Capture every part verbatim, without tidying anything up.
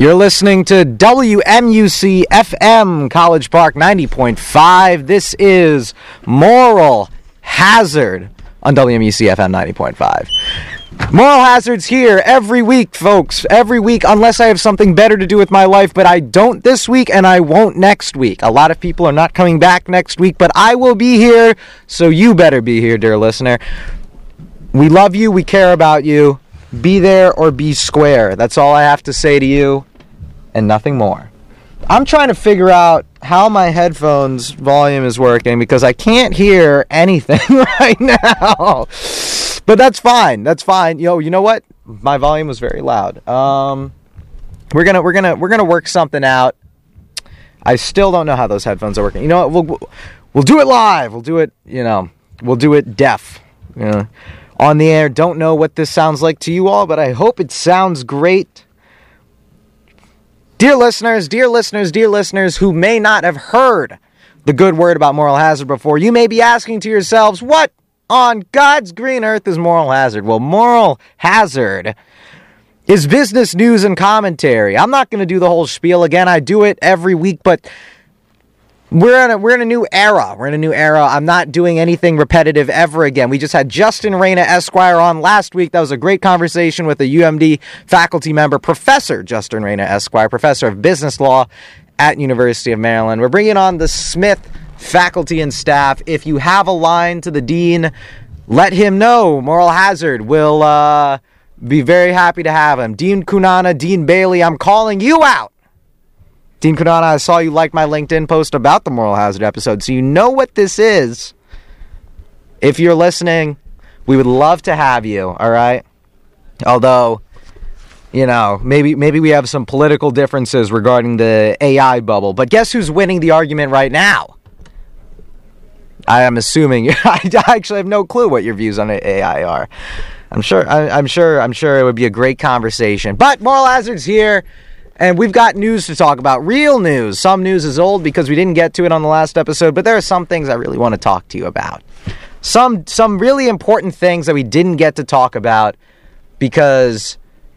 You're listening to W M U C F M College Park ninety point five. This is Moral Hazard on W M U C F M ninety point five. Moral Hazard's here every week, folks. Every week, unless I have something better to do with my life, but I don't this week and I won't next week. A lot of people are not coming back next week, but I will be here, so you better be here, dear listener. We love you. We care about you. Be there or be square. That's all I have to say to you. And nothing more. I'm trying to figure out how my headphones volume is working because I can't hear anything right now. But that's fine. That's fine. Yo, you know what? My volume was very loud. Um, we're gonna we're gonna we're gonna work something out. I still don't know how those headphones are working. You know what? We'll we'll do it live. We'll do it. You know, we'll do it deaf. You know, on the air. Don't know what this sounds like to you all, but I hope it sounds great. Dear listeners, dear listeners, dear listeners who may not have heard the good word about Moral Hazard before, you may be asking to yourselves, what on God's green earth is Moral Hazard? Well, Moral Hazard is business news and commentary. I'm not going to do the whole spiel again. I do it every week, but we're in a, we're in a new era. We're in a new era. I'm not doing anything repetitive ever again. We just had Justin Reyna Esquire on last week. That was a great conversation with a U M D faculty member, Professor Justin Reyna Esquire, Professor of Business Law at University of Maryland. We're bringing on the Smith faculty and staff. If you have a line to the dean, let him know. Moral Hazard will uh, be very happy to have him. Dean Kunana, Dean Bailey, I'm calling you out. Dean Kunana, I saw you like my LinkedIn post about the Moral Hazard episode, so you know what this is. If you're listening, we would love to have you, all right? Although, you know, maybe maybe we have some political differences regarding the A I bubble, but guess who's winning the argument right now? I am assuming, I actually have no clue what your views on A I are. I'm sure, I, I'm sure, I'm sure it would be a great conversation. But Moral Hazard's here. And we've got news to talk about, real news. Some news is old because we didn't get to it on the last episode, but there are some things I really want to talk to you about. Some some really important things that we didn't get to talk about because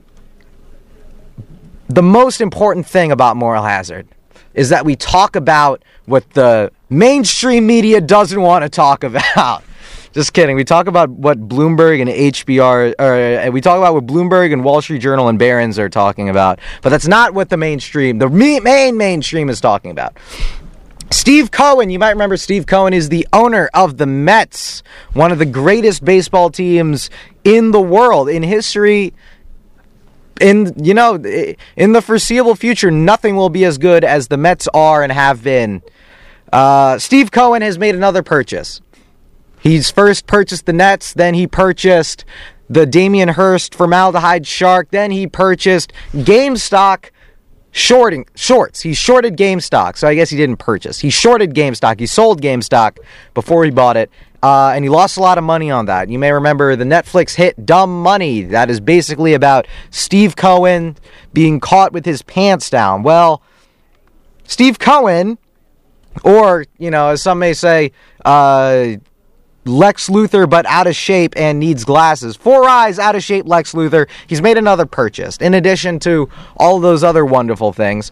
the most important thing about Moral Hazard is that we talk about what the mainstream media doesn't want to talk about. Just kidding. We talk about what Bloomberg and H B R, or we talk about what Bloomberg and Wall Street Journal and Barron's are talking about. But that's not what the mainstream, the main mainstream is talking about. Steve Cohen, you might remember Steve Cohen is the owner of the Mets, one of the greatest baseball teams in the world, in history. In, you know, in the foreseeable future, nothing will be as good as the Mets are and have been. Uh, Steve Cohen has made another purchase. He's first purchased the Nets, then he purchased the Damian Hirst formaldehyde shark, then he purchased GameStop shorting shorts. He shorted GameStop, so I guess he didn't purchase. He shorted GameStop. He sold GameStop before he bought it, uh, and he lost a lot of money on that. You may remember the Netflix hit Dumb Money. That is basically about Steve Cohen being caught with his pants down. Well, Steve Cohen, or, you know, as some may say, uh... Lex Luthor, but out of shape and needs glasses. Four eyes, out of shape Lex Luthor. He's made another purchase. In addition to all those other wonderful things,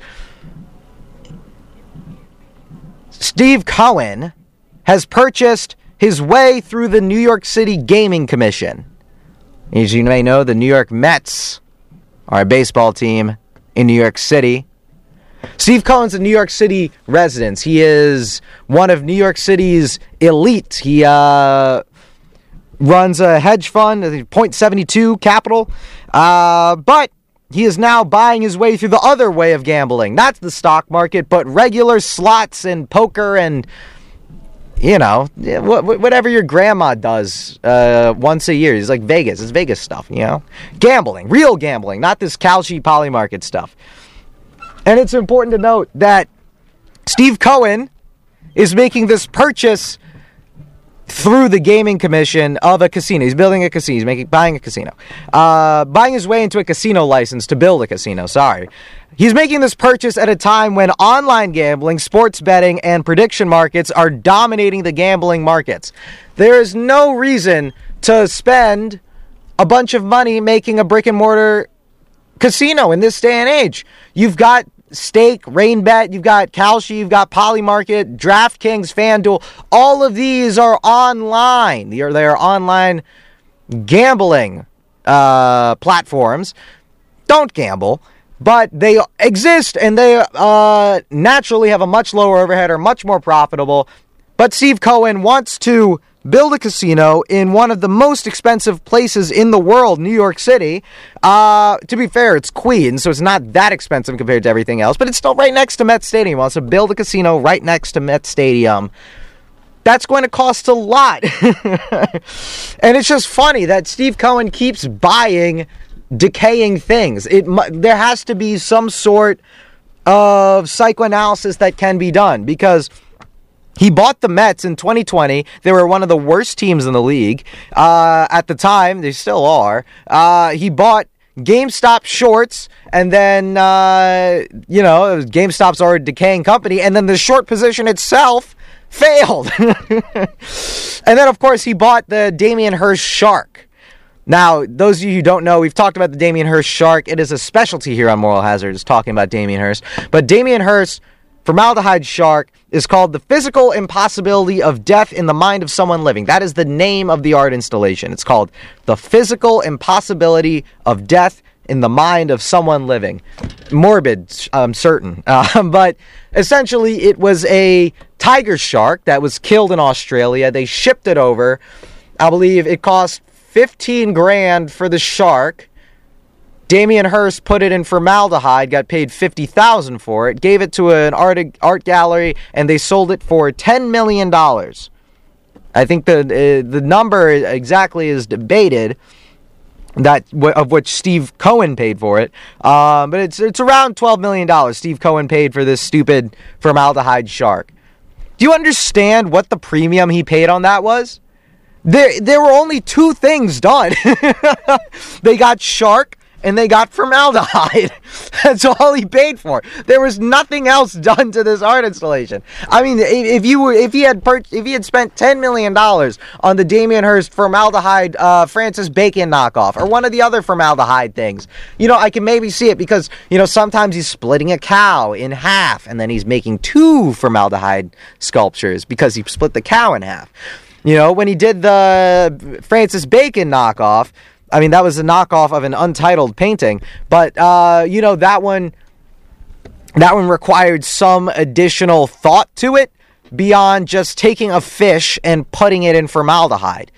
Steve Cohen has purchased his way through the New York City Gaming Commission. As you may know, the New York Mets are a baseball team in New York City. Steve Cohen's a New York City resident. He is one of New York City's elite. He uh, runs a hedge fund, point seven two capital. Uh, but he is now buying his way through the other way of gambling. Not the stock market, but regular slots and poker and, you know, whatever your grandma does uh, once a year. It's like Vegas. It's Vegas stuff, you know. Gambling. Real gambling. Not this Kalshi poly market stuff. And it's important to note that Steve Cohen is making this purchase through the gaming commission of a casino. He's building a casino. He's making buying a casino. Uh, buying his way into a casino license to build a casino. Sorry. He's making this purchase at a time when online gambling, sports betting, and prediction markets are dominating the gambling markets. There is no reason to spend a bunch of money making a brick and mortar casino in this day and age. You've got Stake, RainBet, you've got Kalshi, you've got Polymarket, DraftKings, FanDuel. All of these are online. They are, they are online gambling uh, platforms. Don't gamble, but they exist, and they uh, naturally have a much lower overhead, are much more profitable. But Steve Cohen wants to build a casino in one of the most expensive places in the world, New York City. Uh, to be fair, it's Queens, so it's not that expensive compared to everything else, but it's still right next to Met Stadium. He wants to build a casino right next to Met Stadium. That's going to cost a lot. And it's just funny that Steve Cohen keeps buying decaying things. It there has to be some sort of psychoanalysis that can be done, because he bought the Mets in twenty twenty. They were one of the worst teams in the league. Uh, at the time, they still are. Uh, he bought GameStop shorts, and then, uh, you know, GameStop's already a decaying company, and then the short position itself failed. And then, of course, he bought the Damien Hirst shark. Now, those of you who don't know, we've talked about the Damien Hirst shark. It is a specialty here on Moral Hazards, talking about Damien Hirst. But Damien Hirst formaldehyde shark is called The Physical Impossibility of Death in the Mind of Someone Living. That is the name of the art installation. It's called The Physical Impossibility of Death in the Mind of Someone Living. Morbid, I'm certain. Uh, but essentially, it was a tiger shark that was killed in Australia. They shipped it over. I believe it cost fifteen grand for the shark. Damien Hirst put it in formaldehyde, got paid fifty thousand dollars for it, gave it to an art art gallery, and they sold it for ten million dollars. I think the uh, the number exactly is debated, that of which Steve Cohen paid for it. Um, but it's it's around twelve million dollars Steve Cohen paid for this stupid formaldehyde shark. Do you understand what the premium he paid on that was? There, there were only two things done. They got shark and they got formaldehyde. That's all he paid for. There was nothing else done to this art installation. I mean, if you were, if he had per, if he had spent ten million dollars on the Damien Hirst formaldehyde uh, Francis Bacon knockoff, or one of the other formaldehyde things, you know, I can maybe see it, because, you know, sometimes he's splitting a cow in half and then he's making two formaldehyde sculptures because he split the cow in half. You know, when he did the Francis Bacon knockoff, I mean, that was a knockoff of an untitled painting, but, uh, you know, that one, that one required some additional thought to it beyond just taking a fish and putting it in formaldehyde.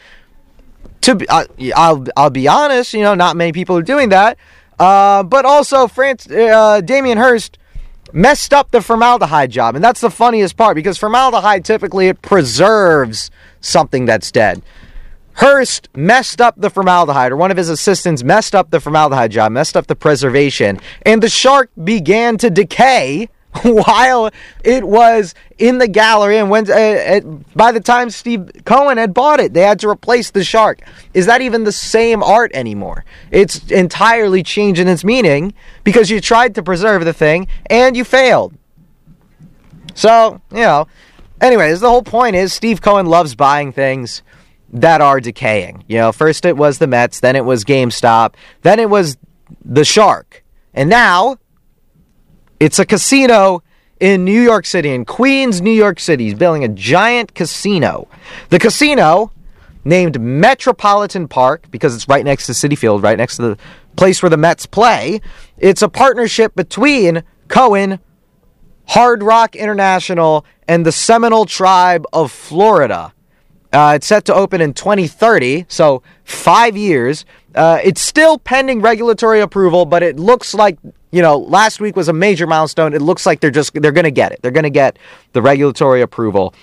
To be, uh, I'll, I'll be honest, you know, not many people are doing that, uh, but also France, uh, Damien Hirst messed up the formaldehyde job, and that's the funniest part, because formaldehyde, typically, it preserves something that's dead. Hirst messed up the formaldehyde, or one of his assistants messed up the formaldehyde job, messed up the preservation, and the shark began to decay while it was in the gallery. And when uh, it, by the time Steve Cohen had bought it, they had to replace the shark. Is that even the same art anymore? It's entirely changing its meaning because you tried to preserve the thing and you failed. So, you know, anyways, the whole point is Steve Cohen loves buying things that are decaying. You know, first it was the Mets, then it was GameStop, then it was the shark, and now it's a casino in New York City, in Queens, New York City. He's building a giant casino. The casino, named Metropolitan Park, because it's right next to Citi Field, right next to the place where the Mets play. It's a partnership between Cohen, Hard Rock International, and the Seminole Tribe of Florida. Uh, it's set to open in twenty thirty, so five years. Uh, it's still pending regulatory approval, but it looks like, you know, last week was a major milestone. It looks like they're just, they're going to get it. They're going to get the regulatory approval.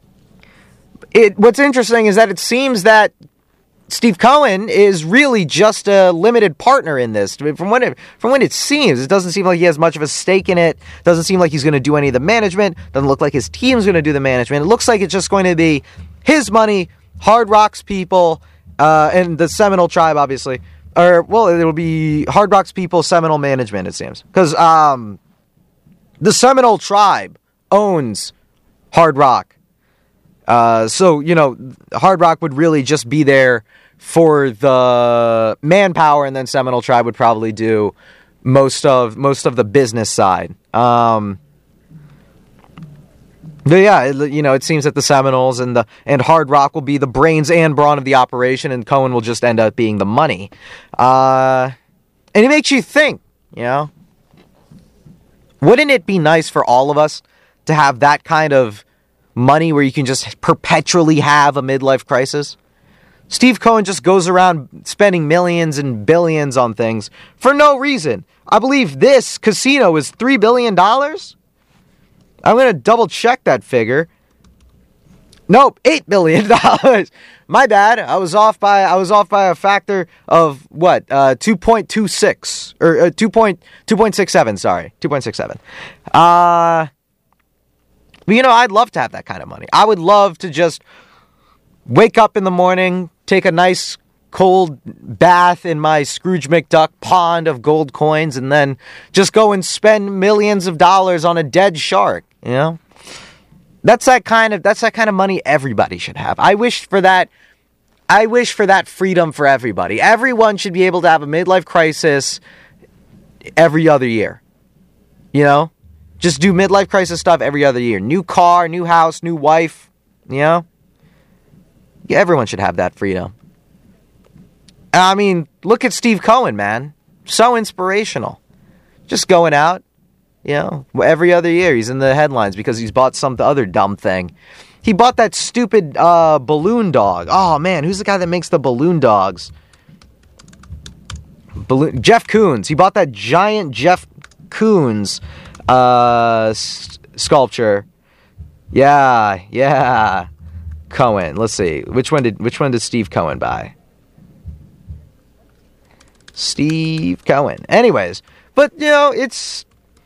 It, what's interesting is that it seems that Steve Cohen is really just a limited partner in this. From when it, from when it seems, it doesn't seem like he has much of a stake in it. Doesn't seem like he's going to do any of the management. Doesn't look like his team's going to do the management. It looks like it's just going to be his money, Hard Rock's people, uh, and the Seminole Tribe, obviously. Or, well, it'll be Hard Rock's people, Seminole management, it seems. Because um, the Seminole Tribe owns Hard Rock. Uh, so, you know, Hard Rock would really just be there for the manpower, and then Seminole Tribe would probably do most of most of the business side. Um, but yeah, it, you know, it seems that the Seminoles and the and Hard Rock will be the brains and brawn of the operation, and Cohen will just end up being the money. Uh, and it makes you think, you know, wouldn't it be nice for all of us to have that kind of money where you can just perpetually have a midlife crisis? Steve Cohen just goes around spending millions and billions on things for no reason. I believe this casino is three billion dollars. I'm going to double check that figure. Nope, eight billion dollars. My bad. I was off by I was off by a factor of what? Uh, two point two six or uh, two point six seven, sorry. two point six seven. Uh But you know, I'd love to have that kind of money. I would love to just wake up in the morning, take a nice cold bath in my Scrooge McDuck pond of gold coins, and then just go and spend millions of dollars on a dead shark, you know? That's that kind of that's that kind of money everybody should have. I wish for that I wish for that freedom for everybody. Everyone should be able to have a midlife crisis every other year. You know? Just do midlife crisis stuff every other year. New car, new house, new wife, you know? Yeah, everyone should have that freedom. I mean, look at Steve Cohen, man. So inspirational. Just going out, you know, every other year he's in the headlines because he's bought some other dumb thing. He bought that stupid uh, balloon dog. Oh, man, who's the guy that makes the balloon dogs? Balloon Jeff Koons. He bought that giant Jeff Koons uh, s- sculpture. Yeah, yeah. Cohen. Let's see. Which one did which one did Steve Cohen buy? Steve Cohen. Anyways, but you know, it's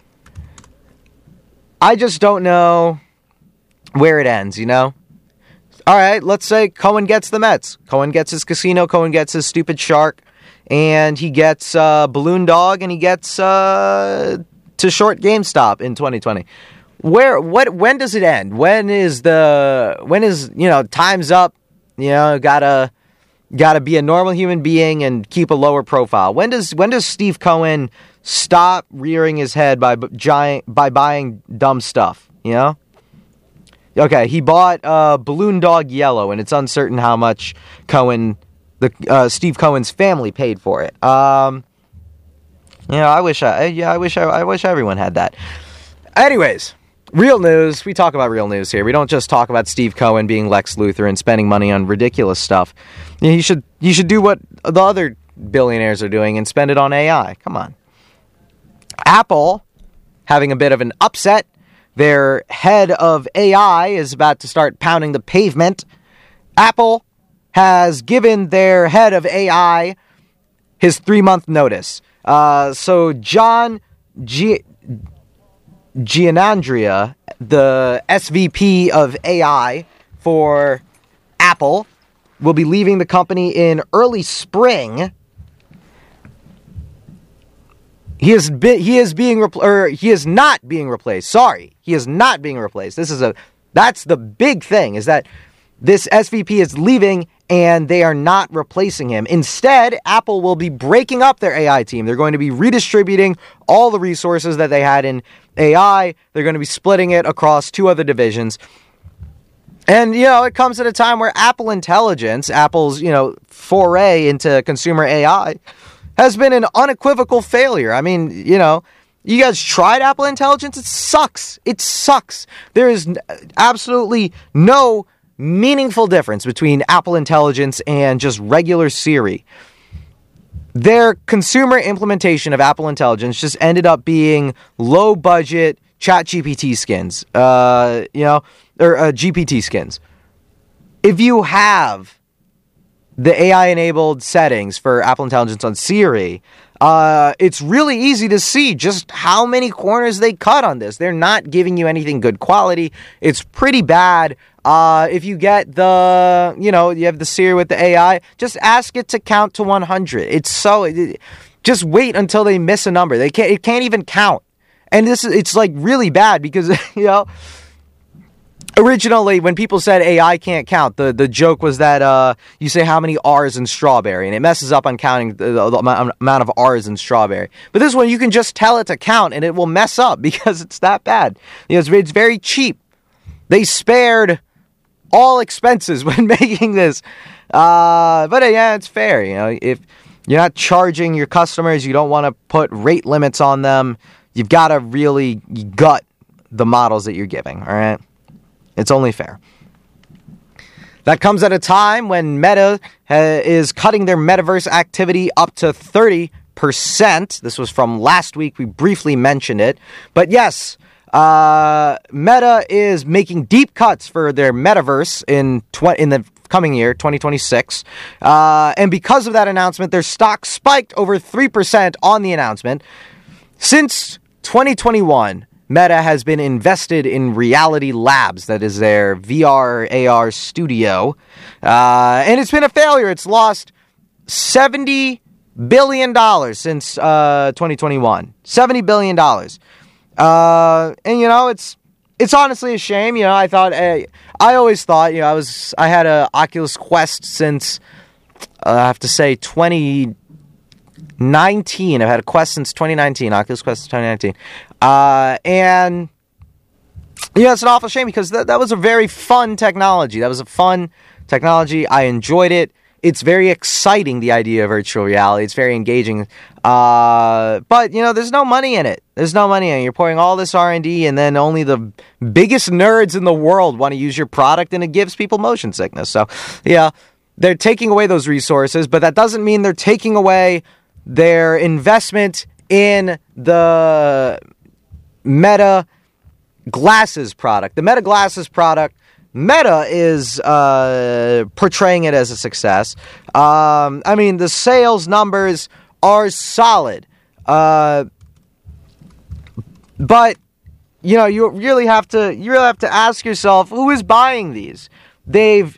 I just don't know where it ends, you know? All right, let's say Cohen gets the Mets. Cohen gets his casino, Cohen gets his stupid shark, and he gets uh balloon dog, and he gets uh to short GameStop in twenty twenty. Where, what, when does it end? When is the, when is, you know, time's up, you know, gotta, gotta be a normal human being and keep a lower profile. When does, when does Steve Cohen stop rearing his head by giant, by buying dumb stuff, you know? Okay, he bought uh, Balloon Dog Yellow, and it's uncertain how much Cohen, the uh, Steve Cohen's family paid for it. Um, you know, I wish I, yeah, I wish I, I wish everyone had that. Anyways. Real news. We talk about real news here. We don't just talk about Steve Cohen being Lex Luthor and spending money on ridiculous stuff. You should you should do what the other billionaires are doing and spend it on A I. Come on. Apple having a bit of an upset. Their head of A I is about to start pounding the pavement. Apple has given their head of A I his three-month notice. Uh, so John G. Giannandrea, the S V P of A I for Apple, will be leaving the company in early spring. He is be- he is being repl- or he is not being replaced. Sorry, he is not being replaced. This is a that's the big thing, is that this S V P is leaving and they are not replacing him. Instead, Apple will be breaking up their A I team. They're going to be redistributing all the resources that they had in A I. They're going to be splitting it across two other divisions. And, you know, it comes at a time where Apple Intelligence, Apple's, you know, foray into consumer A I, has been an unequivocal failure. I mean, you know, you guys tried Apple Intelligence? It sucks. It sucks. There is absolutely no meaningful difference between Apple Intelligence and just regular Siri. Their consumer implementation of Apple Intelligence just ended up being low budget ChatGPT skins, uh, you know, or uh, G P T skins. If you have the A I enabled settings for Apple Intelligence on Siri, uh, it's really easy to see just how many corners they cut on this. They're not giving you anything good quality. It's pretty bad. Uh, if you get the, you know, you have the Siri with the A I, just ask it to count to one hundred. It's so, it, just wait until they miss a number. They can't, it can't even count. And this is, it's like really bad because, you know, Originally, when people said A I can't count, the, the joke was that uh, you say how many R's in strawberry, and it messes up on counting the, the, the amount of R's in strawberry. But this one, you can just tell it to count, and it will mess up because it's that bad. You know, it's, it's very cheap. They spared all expenses when making this. Uh, but uh, yeah, it's fair. You know, if you're not charging your customers, you don't want to put rate limits on them. You've got to really gut the models that you're giving. All right. It's only fair. That comes at a time when Meta uh, is cutting their metaverse activity up to thirty percent. This was from last week. We briefly mentioned it. But yes, uh, Meta is making deep cuts for their metaverse in tw- in the coming year, twenty twenty-six. Uh, and because of that announcement, their stock spiked over three percent on the announcement. Since twenty twenty-one, Meta has been invested in Reality Labs, that is their V R A R studio, uh, and it's been a failure. It's lost seventy billion dollars since uh, twenty twenty-one. seventy billion dollars. Uh, and, you know, it's it's honestly a shame. You know, I thought, I, I always thought, you know, I was I had a Oculus Quest since, uh, I have to say, twenty nineteen. I've had a Quest since twenty nineteen. Oculus Quest since twenty nineteen. Uh, and, yeah, it's an awful shame because that, that was a very fun technology. That was a fun technology. I enjoyed it. It's very exciting, the idea of virtual reality. It's very engaging. Uh, but, you know, there's no money in it. There's no money in it. You're pouring all this R and D, and then only the biggest nerds in the world want to use your product, and it gives people motion sickness. So, yeah, they're taking away those resources, but that doesn't mean they're taking away their investment in the Meta Glasses product. The Meta Glasses product, Meta is uh, portraying it as a success. Um, I mean, the sales numbers are solid. Uh, but, you know, you really have to you really have to ask yourself, who is buying these? They've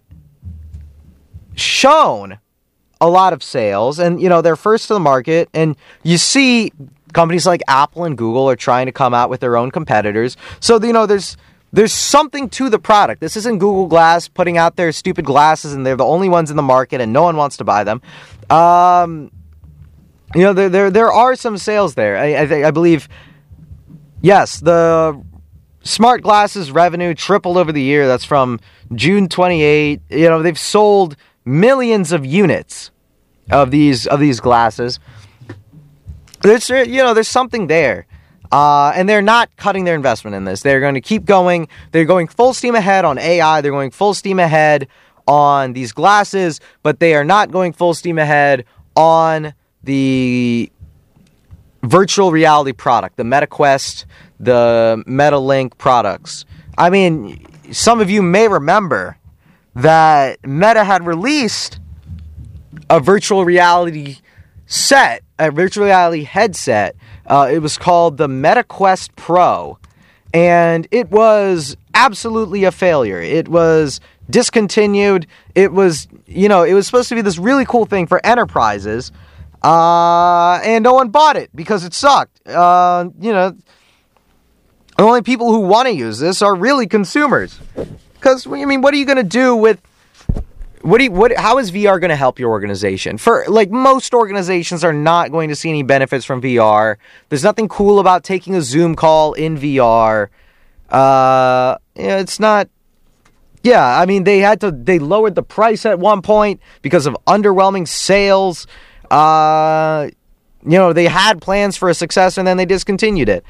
shown a lot of sales, and, you know, they're first to the market, and you see companies like Apple and Google are trying to come out with their own competitors. So, you know, there's there's something to the product. This isn't Google Glass putting out their stupid glasses and they're the only ones in the market and no one wants to buy them. Um, you know, there there there are some sales there. I I, I believe, yes, the smart glasses revenue tripled over the year. That's from June twenty-eighth. You know, they've sold millions of units of these of these glasses. There's, you know, there's something there. Uh, and they're not cutting their investment in this. They're going to keep going. They're going full steam ahead on A I. They're going full steam ahead on these glasses, but they are not going full steam ahead on the virtual reality product, the MetaQuest, the MetaLink products. I mean, some of you may remember that Meta had released a virtual reality set, a virtual reality headset. Uh, it was called the MetaQuest Pro, and it was absolutely a failure. It was discontinued. It was, you know, it was supposed to be this really cool thing for enterprises, uh, and no one bought it because it sucked. Uh, you know, the only people who want to use this are really consumers. Because, I mean, what are you going to do with What do you, what, how is V R going to help your organization? For, like, most organizations are not going to see any benefits from V R. There's nothing cool about taking a Zoom call in V R. Uh, you know, it's not, yeah, I mean, they had to, they lowered the price at one point because of underwhelming sales. Uh, you know, they had plans for a success and then they discontinued it.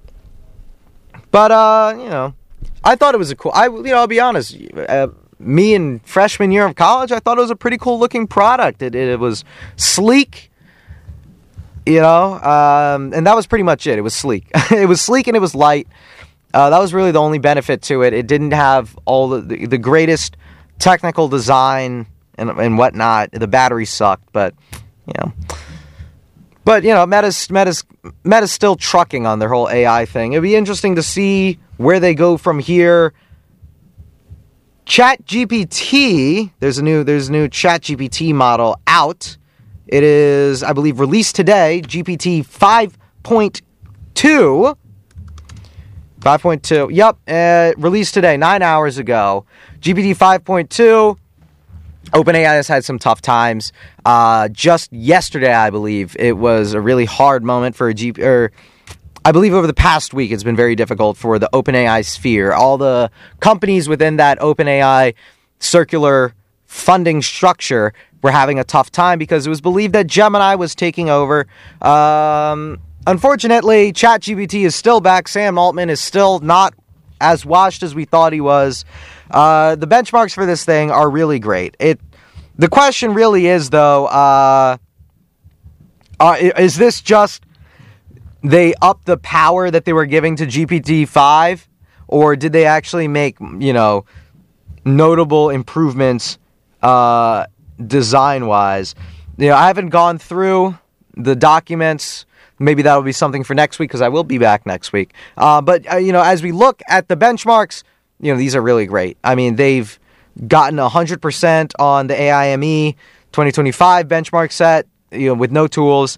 But, uh, you know, I thought it was a cool, I, you know, I'll be honest, uh, me in freshman year of college, I thought it was a pretty cool looking product. It, it, it was sleek, you know, um, and that was pretty much it. It was sleek. It was sleek and it was light. Uh, that was really the only benefit to it. It didn't have all the, the, the greatest technical design and, and whatnot. The battery sucked, but, you know. But, you know, Meta's, Meta's, Meta's still trucking on their whole A I thing. It'd be interesting to see where they go from here. ChatGPT, there's a new there's a new ChatGPT model out. It is, I believe, released today, G P T five point two. five point two. Yep, uh, released today, nine hours ago. G P T five point two. OpenAI has had some tough times. Uh, just yesterday, I believe, it was a really hard moment for a G P T, or I believe over the past week, it's been very difficult for the OpenAI sphere. All the companies within that OpenAI circular funding structure were having a tough time because it was believed that Gemini was taking over. Um, unfortunately, ChatGPT is still back. Sam Altman is still not as washed as we thought he was. Uh, the benchmarks for this thing are really great. It, the question really is, though, uh, uh, is this just they upped the power that they were giving to G P T five, or did they actually make, you know, notable improvements uh, design-wise? You know, I haven't gone through the documents. Maybe that'll be something for next week because I will be back next week. Uh, but, uh, you know, as we look at the benchmarks, you know, these are really great. I mean, they've gotten one hundred percent on the A I M E twenty twenty-five benchmark set, you know, with no tools.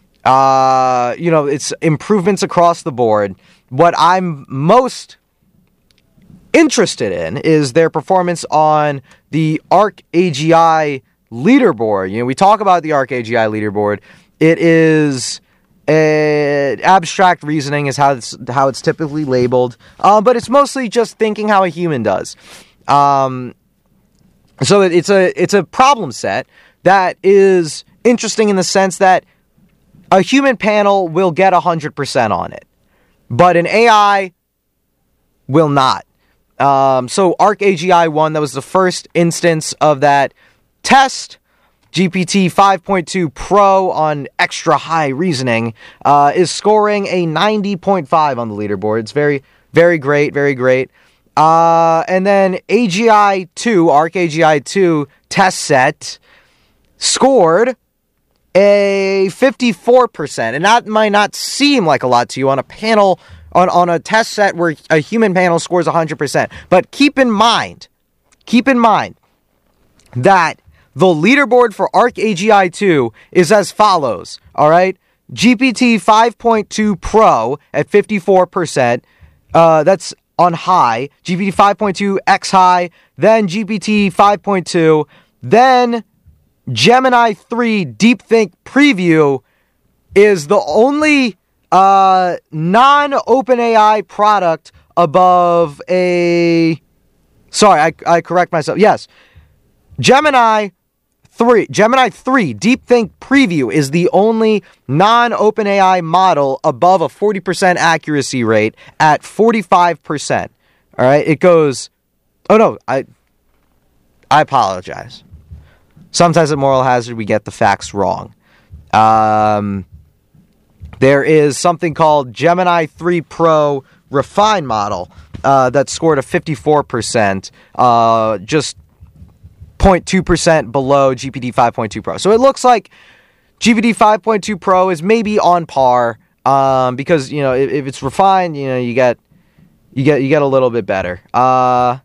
Uh, you know, it's improvements across the board. What I'm most interested in is their performance on the ArcAGI leaderboard. You know, we talk about the ArcAGI leaderboard. It is Uh, abstract reasoning is how it's how it's typically labeled, uh, but it's mostly just thinking how a human does. Um, so it, it's a it's a problem set that is interesting in the sense that a human panel will get one hundred percent on it, but an A I will not. Um, so ArcAGI one, that was the first instance of that test. G P T five point two Pro on extra high reasoning uh, is scoring a ninety point five on the leaderboard. It's very, very great, very great. Uh, and then A G I two, ArcAGI two test set scored a fifty-four percent. And that might not seem like a lot to you on a panel, on, on a test set where a human panel scores one hundred percent. But keep in mind, keep in mind that the leaderboard for ArcAGI two is as follows, all right? G P T five point two Pro at fifty-four percent, uh, that's on high. G P T five point two X high, then G P T five point two, then Gemini three DeepThink Preview is the only uh, non-OpenAI product above a... Sorry, I, I correct myself. Yes, Gemini... Three, Gemini three DeepThink Preview is the only non-OpenAI model above a forty percent accuracy rate at forty-five percent. All right, it goes... Oh, no, I I apologize. Sometimes at Moral Hazard, we get the facts wrong. Um, there is something called Gemini three Pro Refined Model uh, that scored a fifty-four percent, uh, just zero point two percent below G P T five point two Pro. So it looks like G P T five point two Pro is maybe on par, um, because, you know, if, if it's refined, you know, you get you get you get a little bit better. Uh,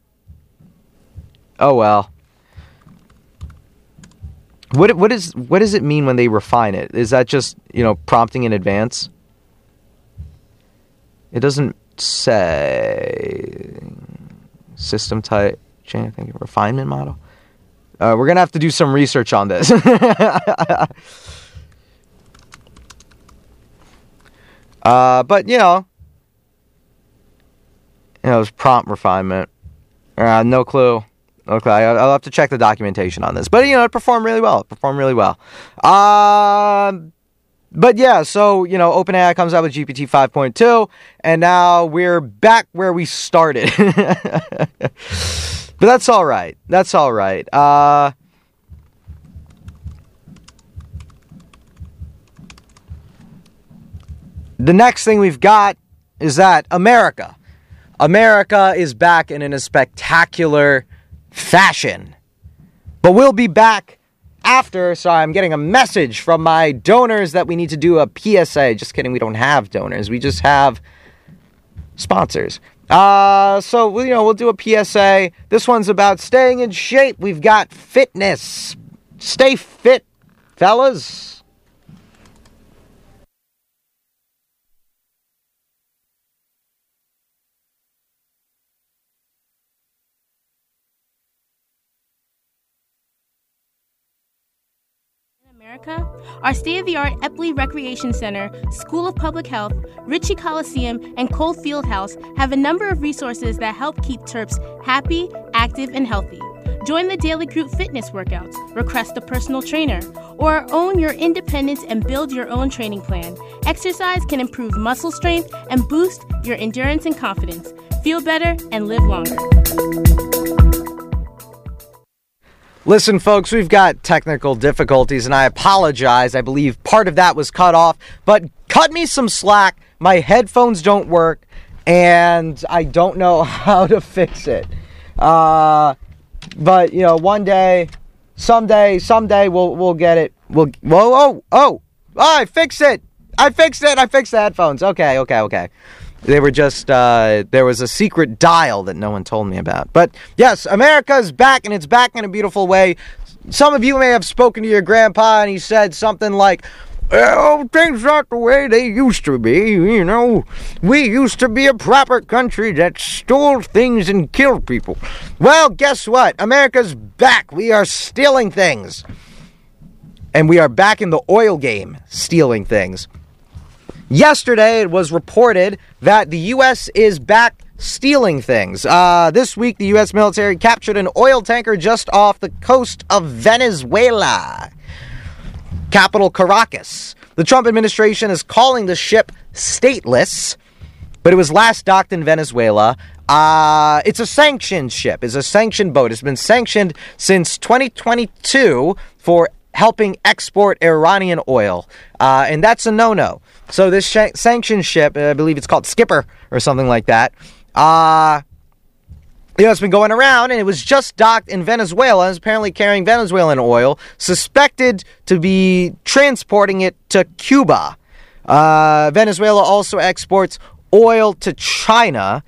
oh well. What what is what does it mean when they refine it? Is that just, you know, prompting in advance? It doesn't say system type chain. I think refinement model. Uh, we're going to have to do some research on this. uh, but, you know, you know, it's prompt refinement. Uh, no clue. Okay, I'll have to check the documentation on this. But, you know, it performed really well. It performed really well. Um, but, yeah, so, you know, OpenAI comes out with G P T five point two, and now we're back where we started. But that's all right. That's all right. Uh, the next thing we've got is that America. America is back and in a spectacular fashion. But we'll be back after. Sorry, I'm getting a message from my donors that we need to do a P S A. Just kidding. We don't have donors. We just have sponsors. Uh, so, you know, we'll do a P S A. This one's about staying in shape. We've got fitness. Stay fit, fellas. America? Our state-of-the-art Epley Recreation Center, School of Public Health, Ritchie Coliseum, and Cole Fieldhouse have a number of resources that help keep Terps happy, active, and healthy. Join the daily group fitness workouts, request a personal trainer, or own your independence and build your own training plan. Exercise can improve muscle strength and boost your endurance and confidence. Feel better and live longer. Listen, folks, we've got technical difficulties, and I apologize. I believe part of that was cut off, but cut me some slack. My headphones don't work, and I don't know how to fix it. Uh, but, you know, one day, someday, someday, we'll we'll get it. We'll, whoa, oh, oh, oh, I fixed it. I fixed it. I fixed the headphones. Okay, okay, okay. They were just, uh, there was a secret dial that no one told me about. But yes, America's back, and it's back in a beautiful way. Some of you may have spoken to your grandpa, and he said something like, well, things aren't the way they used to be, you know. We used to be a proper country that stole things and killed people. Well, guess what? America's back. We are stealing things. And we are back in the oil game, stealing things. Yesterday, it was reported that the U S is back stealing things. Uh, this week, the U S military captured an oil tanker just off the coast of Venezuela, capital Caracas. The Trump administration is calling the ship stateless, but it was last docked in Venezuela. Uh, it's a sanctioned ship. It's a sanctioned boat. It's been sanctioned since twenty twenty-two for helping export Iranian oil, uh, and that's a no-no. So this sh- sanctioned ship, I believe it's called Skipper or something like that, uh, you know, it's been going around, and it was just docked in Venezuela. It's apparently carrying Venezuelan oil, suspected to be transporting it to Cuba. Uh, Venezuela also exports oil to China.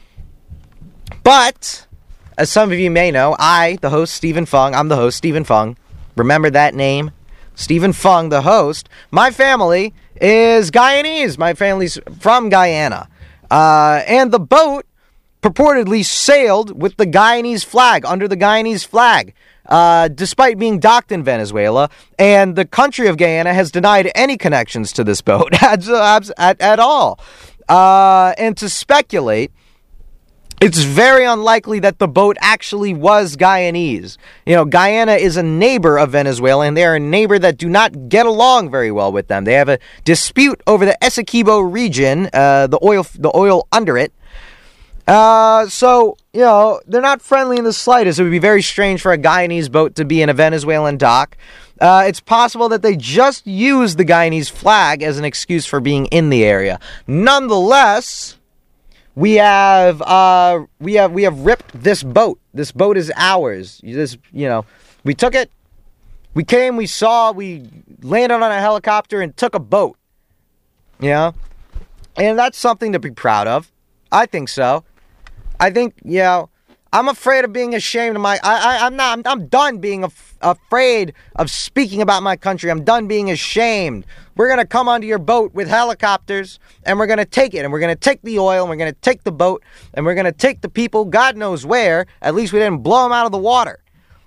But, as some of you may know, I, the host, Stephen Fung, I'm the host, Stephen Fung. Remember that name? Stephen Fung, the host. My family is Guyanese. My family's from Guyana. Uh, and the boat purportedly sailed with the Guyanese flag, under the Guyanese flag, uh, despite being docked in Venezuela. And the country of Guyana has denied any connections to this boat at, at, at all. Uh, and to speculate, it's very unlikely that the boat actually was Guyanese. You know, Guyana is a neighbor of Venezuela, and they are a neighbor that do not get along very well with them. They have a dispute over the Essequibo region, uh, the oil, the oil under it. Uh, so, you know, they're not friendly in the slightest. It would be very strange for a Guyanese boat to be in a Venezuelan dock. Uh, it's possible that they just used the Guyanese flag as an excuse for being in the area. Nonetheless, We have, uh, we have, we have ripped this boat. This boat is ours. This, you know, we took it. We came, we saw, we landed on a helicopter and took a boat. You know, and that's something to be proud of. I think so. I think, you know, I'm afraid of being ashamed of my, I, I, I'm not, I'm, I'm done being af- afraid of speaking about my country. I'm done being ashamed. We're going to come onto your boat with helicopters, and we're going to take it, and we're going to take the oil, and we're going to take the boat, and we're going to take the people, God knows where. At least we didn't blow them out of the water.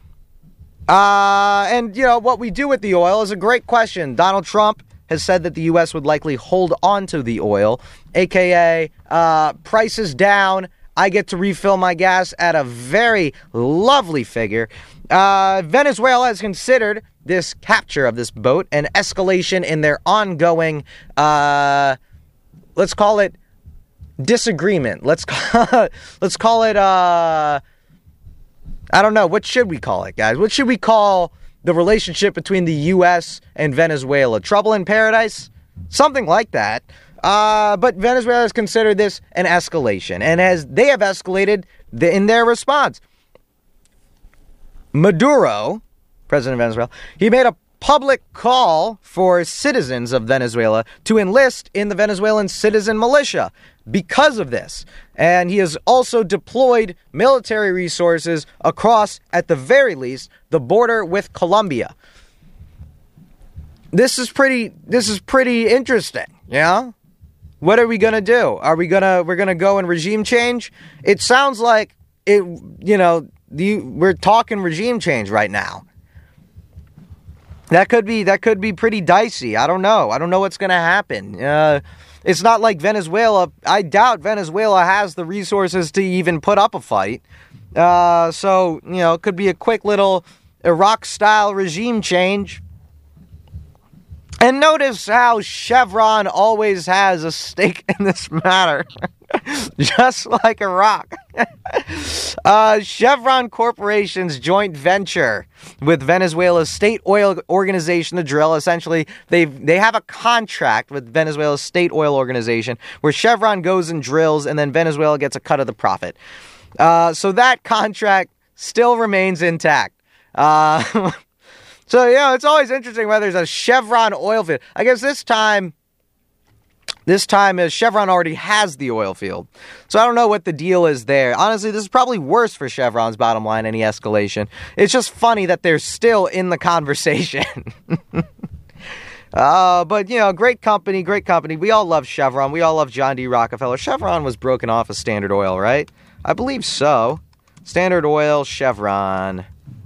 Uh, and, you know, what we do with the oil is a great question. Donald Trump has said that the U S would likely hold on to the oil, a k a uh, prices down. I get to refill my gas at a very lovely figure. Uh, Venezuela has considered this capture of this boat an escalation in their ongoing, uh, let's call it disagreement. Let's call, let's call it, uh, I don't know. What should we call it, guys? What should we call the relationship between the U S and Venezuela? Trouble in paradise? Something like that. Uh, but Venezuela has considered this an escalation, and as they have escalated the, in their response. Maduro, president of Venezuela, he made a public call for citizens of Venezuela to enlist in the Venezuelan citizen militia because of this. And he has also deployed military resources across, at the very least, the border with Colombia. This is pretty, this is pretty interesting, yeah? What are we going to do? Are we going to, we're going to go and regime change? It sounds like it, you know, the, we're talking regime change right now. That could be that could be pretty dicey. I don't know. I don't know what's going to happen. Uh, it's not like Venezuela. I doubt Venezuela has the resources to even put up a fight. Uh, so, you know, it could be a quick little Iraq-style regime change. And notice how Chevron always has a stake in this matter. Just like Iraq. uh, Chevron Corporation's joint venture with Venezuela's state oil organization, the drill. Essentially, they they have a contract with Venezuela's state oil organization where Chevron goes and drills, and then Venezuela gets a cut of the profit. Uh, so that contract still remains intact. Uh, so, you know, it's always interesting whether there's a Chevron oil field. I guess this time... This time, uh, Chevron already has the oil field. So I don't know what the deal is there. Honestly, this is probably worse for Chevron's bottom line, any escalation. It's just funny that they're still in the conversation. uh, but, you know, great company, great company. We all love Chevron. We all love John D. Rockefeller. Chevron was broken off of Standard Oil, right? I believe so. Standard Oil, Chevron.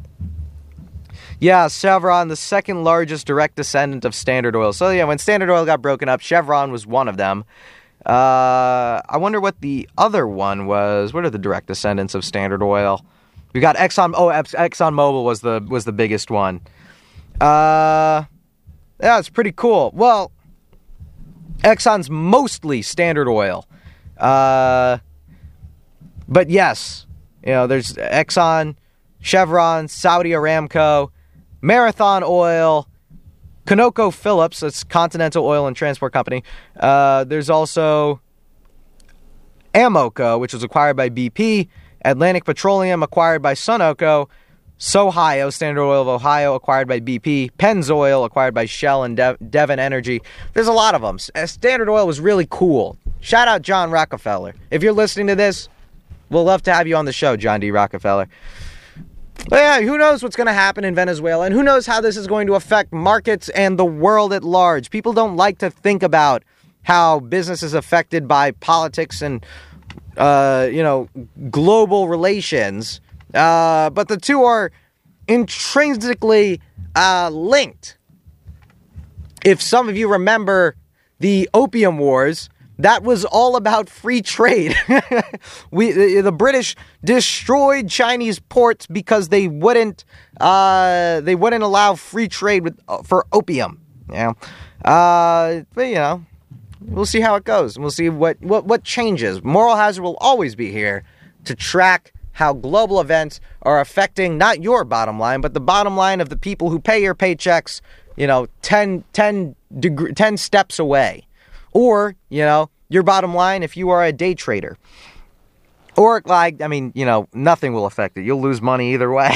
Yeah, Chevron, the second largest direct descendant of Standard Oil. So, yeah, when Standard Oil got broken up, Chevron was one of them. Uh, I wonder what the other one was. What are the direct descendants of Standard Oil? We got Exxon. Oh, ExxonMobil was the was the biggest one. Uh, yeah, it's pretty cool. Well, Exxon's mostly Standard Oil. Uh, but yes, you know, there's Exxon, Chevron, Saudi Aramco, Marathon Oil, ConocoPhillips, that's Continental Oil and Transport Company. Uh, there's also Amoco, which was acquired by B P, Atlantic Petroleum, acquired by Sunoco, Sohio, Standard Oil of Ohio, acquired by B P, Pennzoil, acquired by Shell and De- Devon Energy. There's a lot of them. Standard Oil was really cool. Shout out John Rockefeller. If you're listening to this, we'll love to have you on the show, John D. Rockefeller. But yeah, who knows what's going to happen in Venezuela, and who knows how this is going to affect markets and the world at large. People don't like to think about how business is affected by politics and, uh, you know, global relations. Uh, but the two are intrinsically uh, linked. If some of you remember the Opium Wars, that was all about free trade. we the, the British destroyed Chinese ports because they wouldn't uh, they wouldn't allow free trade with uh, for opium. Yeah, uh, but you know, we'll see how it goes. We'll see what, what what changes. Moral Hazard will always be here to track how global events are affecting not your bottom line, but the bottom line of the people who pay your paychecks. You know, ten, ten, deg- ten steps away. Or, you know, your bottom line if you are a day trader. Or, like, I mean, you know, nothing will affect it. You'll lose money either way.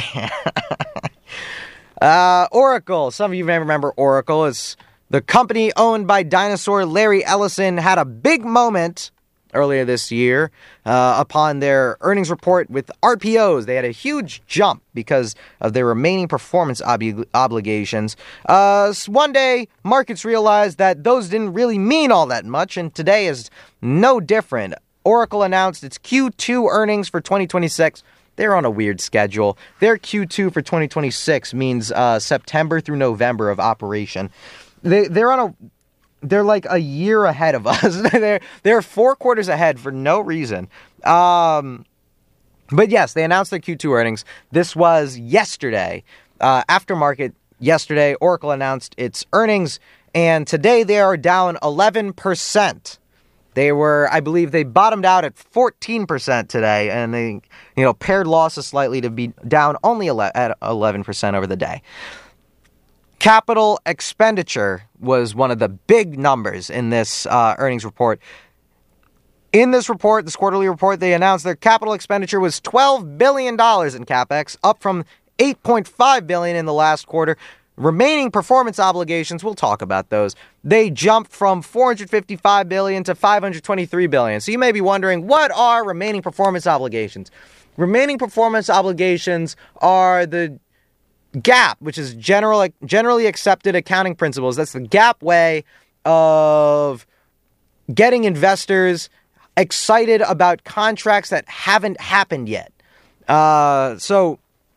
uh, Oracle. Some of you may remember Oracle. It's the company owned by dinosaur Larry Ellison had a big moment earlier this year uh, upon their earnings report with R P Os. They had a huge jump because of their remaining performance ob- obligations. Uh, one day, markets realized that those didn't really mean all that much, and today is no different. Oracle announced its Q two earnings for twenty twenty-six. They're on a weird schedule. Their Q two for twenty twenty-six means uh, September through November of operation. They, they're on a... They're like a year ahead of us. they're, they're four quarters ahead for no reason. Um, but yes, they announced their Q two earnings. This was yesterday. Uh, after market yesterday, Oracle announced its earnings, and today they are down eleven percent. They were, I believe, they bottomed out at fourteen percent today, and they, you know, paired losses slightly to be down only at eleven percent over the day. Capital expenditure was one of the big numbers in this uh, earnings report. In this report, this quarterly report, they announced their capital expenditure was twelve billion dollars in CapEx, up from eight point five billion dollars in the last quarter. Remaining performance obligations, we'll talk about those. They jumped from four hundred fifty-five billion dollars to five hundred twenty-three billion dollars. So you may be wondering, what are remaining performance obligations? Remaining performance obligations are the GAAP, which is general, generally accepted accounting principles. That's the GAAP way of getting investors excited about contracts that haven't happened yet. Uh, so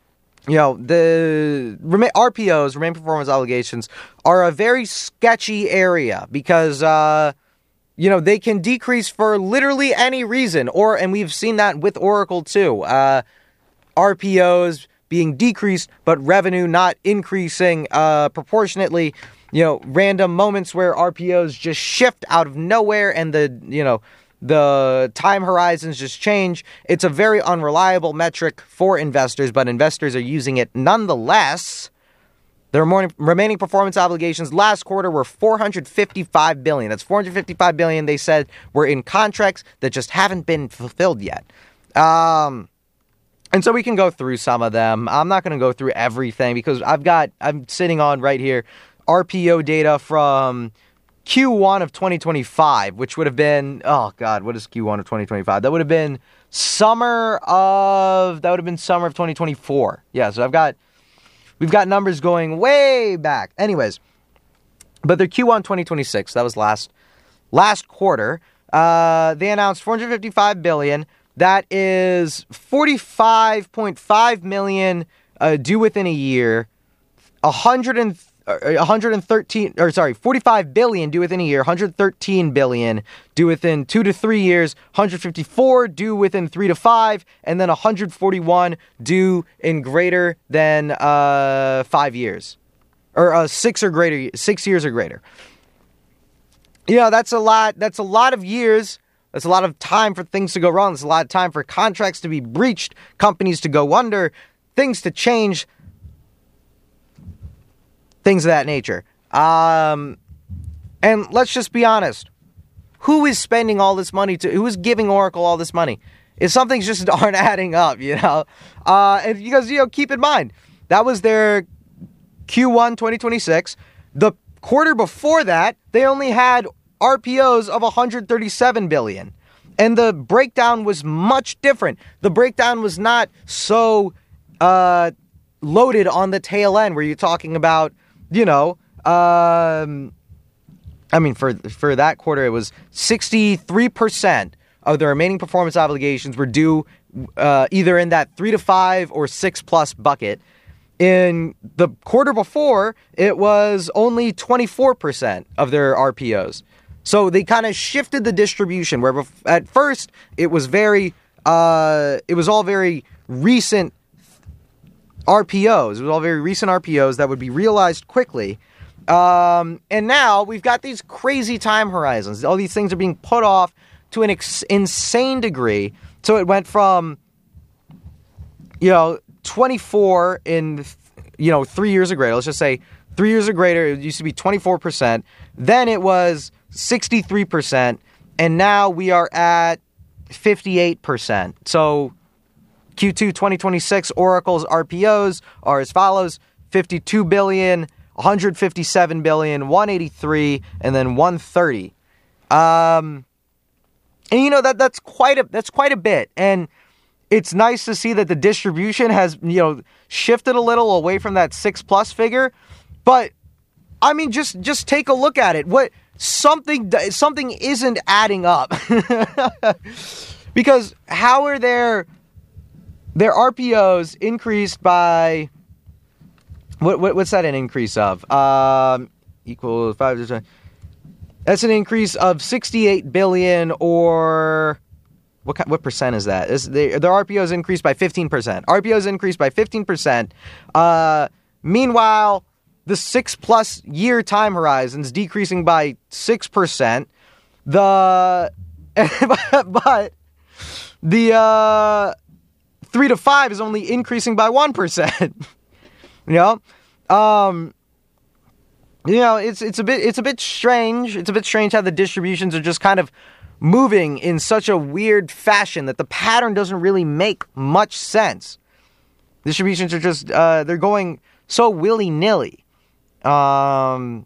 you know, the R P Os, remaining performance obligations, are a very sketchy area because, uh, you know, they can decrease for literally any reason. Or, and we've seen that with Oracle too. Uh, R P Os being decreased, but revenue not increasing uh, proportionately. You know, random moments where R P Os just shift out of nowhere and the, you know, the time horizons just change. It's a very unreliable metric for investors, but investors are using it nonetheless. The remaining performance obligations last quarter were four hundred fifty-five billion dollars. That's four hundred fifty-five billion dollars they said were in contracts that just haven't been fulfilled yet. Um, and so we can go through some of them. I'm not going to go through everything because I've got, I'm sitting on right here, R P O data from Q one of twenty twenty-five, which would have been, oh God, what is Q one of twenty twenty-five? That would have been summer of, that would have been summer of twenty twenty-four. Yeah, so I've got, we've got numbers going way back. Anyways, but they're Q one twenty twenty-six. That was last, last quarter. Uh, they announced four hundred fifty-five billion dollars. That is forty-five point five million dollars uh, due within a year. one hundred and one hundred thirteen, or sorry, forty-five billion due within a year, one hundred thirteen billion due within two to three years, one hundred fifty-four due within three to five, and then one hundred forty-one due in greater than uh, five years, or uh, six or greater, six years or greater. You know, that's a lot. That's a lot of years. That's a lot of time for things to go wrong. That's a lot of time for contracts to be breached, companies to go under, things to change. Things of that nature. Um, and let's just be honest. Who is spending all this money to, who is giving Oracle all this money? If something's just aren't adding up, you know? Uh, and because, you know, keep in mind, that was their Q one twenty twenty-six. The quarter before that, they only had R P Os of one hundred thirty-seven billion dollars. And the breakdown was much different. The breakdown was not so uh, loaded on the tail end where you're talking about, you know, um, I mean, for for that quarter, it was sixty-three percent of the remaining performance obligations were due uh, either in that three to five or six plus bucket. In the quarter before, it was only twenty-four percent of their R P Os. So they kind of shifted the distribution where bef- at first it was very, uh, it was all very recent R P Os. It was all very recent R P Os that would be realized quickly. Um, and now we've got these crazy time horizons. All these things are being put off to an ex- insane degree. So it went from, you know, twenty-four in, you know, three years or greater. Let's just say three years or greater. It used to be twenty-four percent. Then it was sixty-three percent. And now we are at fifty-eight percent. So Q two twenty twenty-six Oracle's R P Os are as follows: fifty-two billion, one hundred fifty-seven billion, one hundred eighty-three, and then one hundred thirty. Um, and you know that that's quite a that's quite a bit. And it's nice to see that the distribution has, you know, shifted a little away from that six plus figure. But I mean, just just take a look at it. What something something isn't adding up. Because how are their their R P Os increased by what, what what's that an increase of? Um, equal five. That's an increase of sixty-eight billion, or what what percent is that? Is they, their R P Os increased by fifteen percent. R P Os increased by fifteen percent. Uh, meanwhile, the six plus year time horizons decreasing by six percent. The but the uh, three to five is only increasing by one percent. You know, um, you know, it's it's a bit it's a bit strange. It's a bit strange how the distributions are just kind of moving in such a weird fashion that the pattern doesn't really make much sense. Distributions are just uh, they're going so willy-nilly. Um,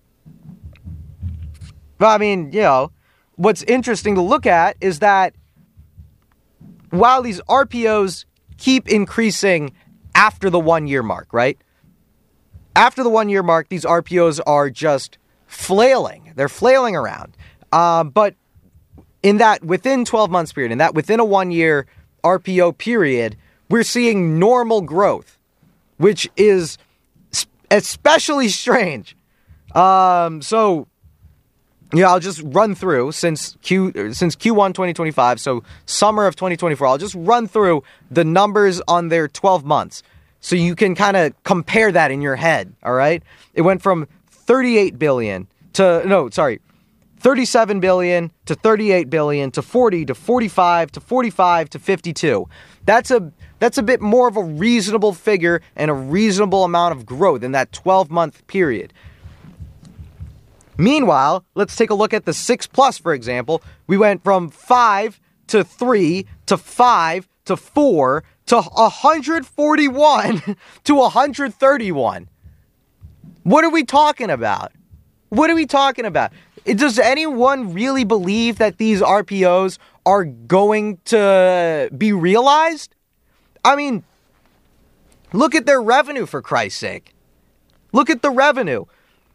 but I mean, you know, what's interesting to look at is that while these R P Os keep increasing after the one-year mark, right? After the one-year mark, these R P Os are just flailing. They're flailing around. Um, but in that within twelve months period, in that within a one-year R P O period, we're seeing normal growth. which is especially strange. Um, so, yeah, I'll just run through since Q since Q one twenty twenty-five, so summer of twenty twenty-four. I'll just run through the numbers on their twelve months, so you can kind of compare that in your head. All right, it went from thirty-eight billion to no, sorry, thirty-seven billion to thirty-eight billion to forty to forty-five to forty-five to fifty-two. That's a that's a bit more of a reasonable figure and a reasonable amount of growth in that twelve-month period. Meanwhile, let's take a look at the six plus, for example. We went from five to three to five to four to one hundred forty-one to one hundred thirty-one. What are we talking about? What are we talking about? Does anyone really believe that these R P Os are going to be realized? I mean, look at their revenue, for Christ's sake. Look at the revenue.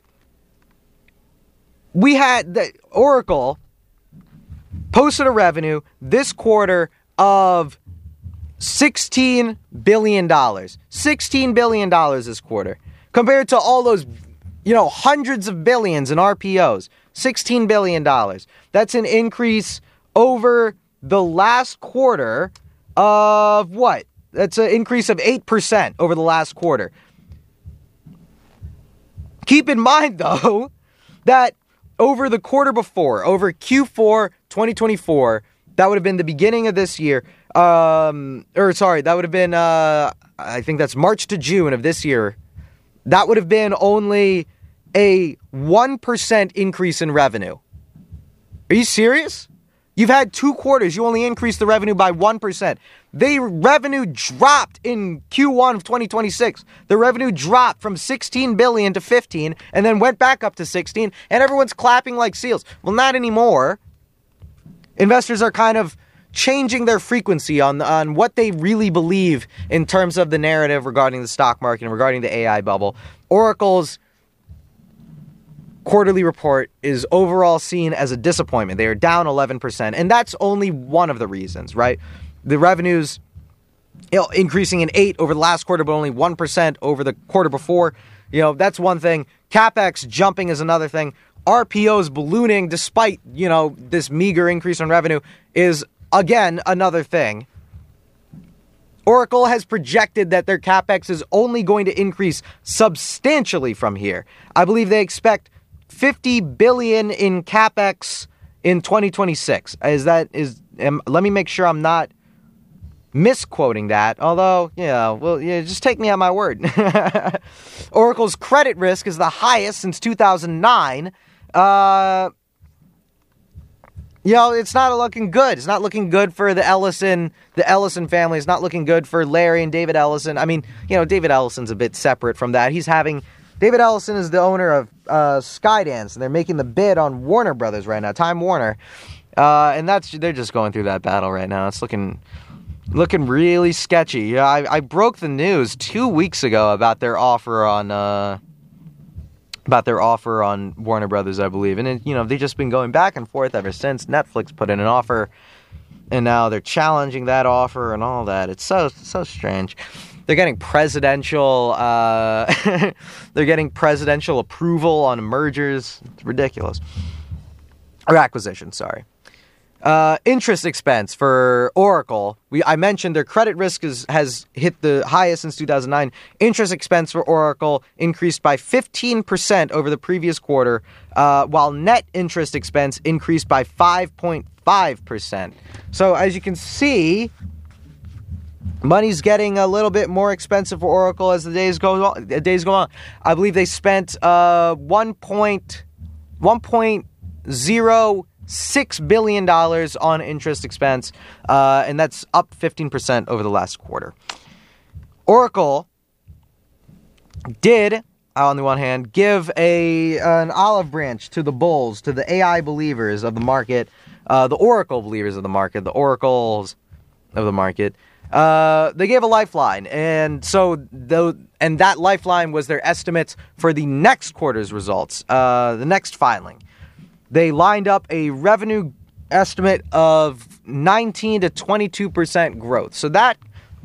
We had the Oracle posted a revenue this quarter of sixteen billion dollars. sixteen billion dollars this quarter. Compared to all those, you know, hundreds of billions in R P Os. sixteen billion dollars. That's an increase over the last quarter of what? That's an increase of eight percent over the last quarter. Keep in mind, though, that over the quarter before, over Q four twenty twenty-four, that would have been the beginning of this year, um, or sorry, that would have been, uh, I think that's March to June of this year. That would have been only a one percent increase in revenue. Are you serious? You've had two quarters, you only increased the revenue by one percent. The revenue dropped in Q one of twenty twenty-six. The revenue dropped from sixteen billion dollars to fifteen and then went back up to sixteen, and everyone's clapping like seals. Well, not anymore. Investors are kind of changing their frequency on, on what they really believe in terms of the narrative regarding the stock market and regarding the A I bubble. Oracle's quarterly report is overall seen as a disappointment. They are down eleven percent, and that's only one of the reasons, right? The revenues, you know, increasing in eight over the last quarter, but only one percent over the quarter before. You know, that's one thing. CapEx jumping is another thing. R P Os ballooning despite, you know, this meager increase in revenue is, again, another thing. Oracle has projected that their CapEx is only going to increase substantially from here. I believe they expect fifty billion dollars in CapEx in twenty twenty-six. Is that, is, um, let me make sure I'm not misquoting that, although, yeah, well, yeah, just take me at my word. Oracle's credit risk is the highest since two thousand nine. Uh, you know, it's not looking good. It's not looking good for the Ellison, the Ellison family. It's not looking good for Larry and David Ellison. I mean, you know, David Ellison's a bit separate from that. He's having, David Ellison is the owner of uh, Skydance, and they're making the bid on Warner Brothers right now, Time Warner. Uh, and that's, they're just going through that battle right now. It's looking... Looking really sketchy. Yeah, I, I broke the news two weeks ago about their offer on uh, about their offer on Warner Brothers, I believe, and it, you know, they've just been going back and forth ever since. Netflix put in an offer, and now they're challenging that offer and all that. It's so so strange. They're getting presidential. Uh, they're getting presidential approval on mergers. It's ridiculous. Or acquisition. Sorry. Uh, interest expense for Oracle. We I mentioned their credit risk is, has hit the highest since two thousand nine. Interest expense for Oracle increased by fifteen percent over the previous quarter, uh, while net interest expense increased by five point five percent. So as you can see, money's getting a little bit more expensive for Oracle as the days go on. The days go on. I believe they spent uh, one point zero six billion dollars on interest expense, uh, and that's up fifteen percent over the last quarter. Oracle did, on the one hand, give a an olive branch to the bulls, to the A I believers of the market, uh, the Oracle believers of the market, the oracles of the market. Uh, they gave a lifeline, and so the and that lifeline was their estimates for the next quarter's results, uh, the next filing. They lined up a revenue estimate of nineteen to twenty-two percent growth. So that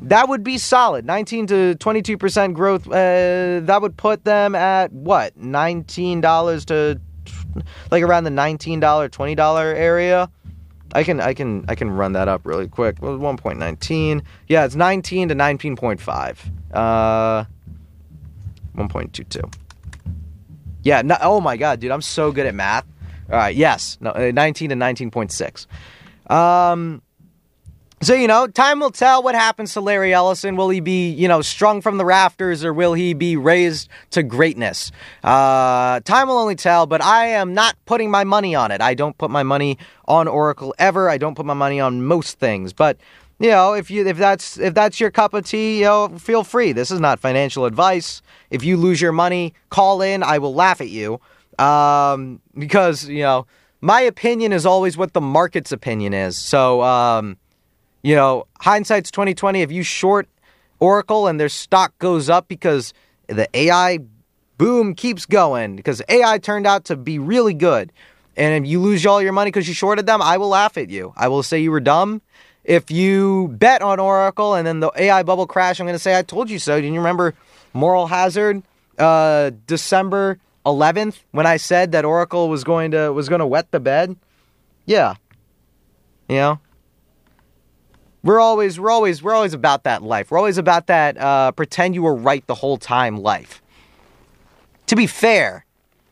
that would be solid. nineteen to twenty-two percent growth. Uh, that would put them at what? nineteen dollars to like around the nineteen dollars, twenty dollars area. I can I can I can run that up really quick. Well, one point one nine. Yeah, it's nineteen to nineteen point five. Uh one point two two. Yeah, no, oh my god, dude, I'm so good at math. All right, yes. No, nineteen to nineteen point six. Um So, you know, time will tell what happens to Larry Ellison. Will he be, you know, strung from the rafters, or will he be raised to greatness? Uh, time will only tell, but I am not putting my money on it. I don't put my money on Oracle ever. I don't put my money on most things. But, you know, if you if that's if that's your cup of tea, you know, feel free. This is not financial advice. If you lose your money, call in. I will laugh at you. Um, because, you know, my opinion is always what the market's opinion is. So, um... You know, hindsight's twenty twenty. If you short Oracle and their stock goes up because the A I boom keeps going, because A I turned out to be really good, and if you lose all your money because you shorted them, I will laugh at you. I will say you were dumb. If you bet on Oracle and then the A I bubble crash, I'm going to say I told you so. Do you remember Moral Hazard, uh, December eleventh, when I said that Oracle was going to was going to wet the bed? Yeah, you know. We're always, we're always, we're always about that life. We're always about that uh, pretend you were right the whole time life. To be fair,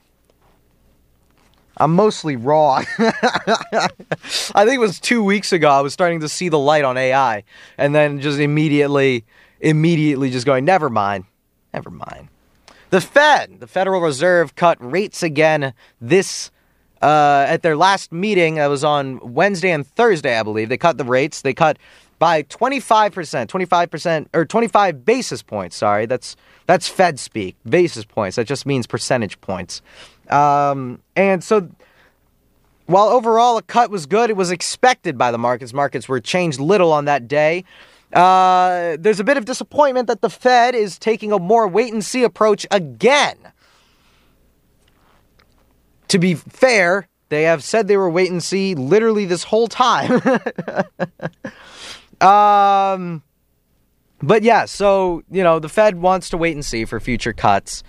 I'm mostly wrong. I think it was two weeks ago I was starting to see the light on A I, and then just immediately, immediately just going, never mind, never mind. The Fed, the Federal Reserve, cut rates again this Uh, at their last meeting. That was on Wednesday and Thursday, I believe. They cut the rates. They cut by twenty-five percent, twenty-five percent, or twenty-five basis points. Sorry, that's that's Fed speak. Basis points. That just means percentage points. Um, and so, while overall a cut was good, it was expected by the markets. Markets were changed little on that day. Uh, there's a bit of disappointment that the Fed is taking a more wait-and-see approach again. To be fair, they have said they were wait and see literally this whole time. um, but yeah, so, you know, the Fed wants to wait and see for future cuts.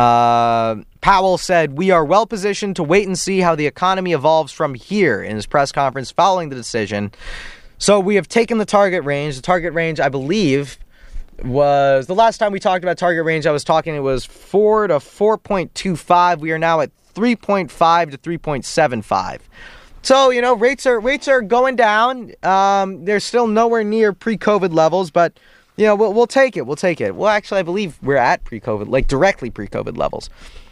Uh, Powell said, "We are well positioned to wait and see how the economy evolves from here," in his press conference following the decision. So we have taken the target range. The target range, I believe, was the last time we talked about target range. I was talking, it was four to four point two five. We are now at three point five to three point seven five. So, you know, rates are rates are going down. Um, they're still nowhere near pre-COVID levels, but, you know, we'll, we'll take it. We'll take it. Well, actually, I believe we're at pre-COVID, like directly pre-COVID levels.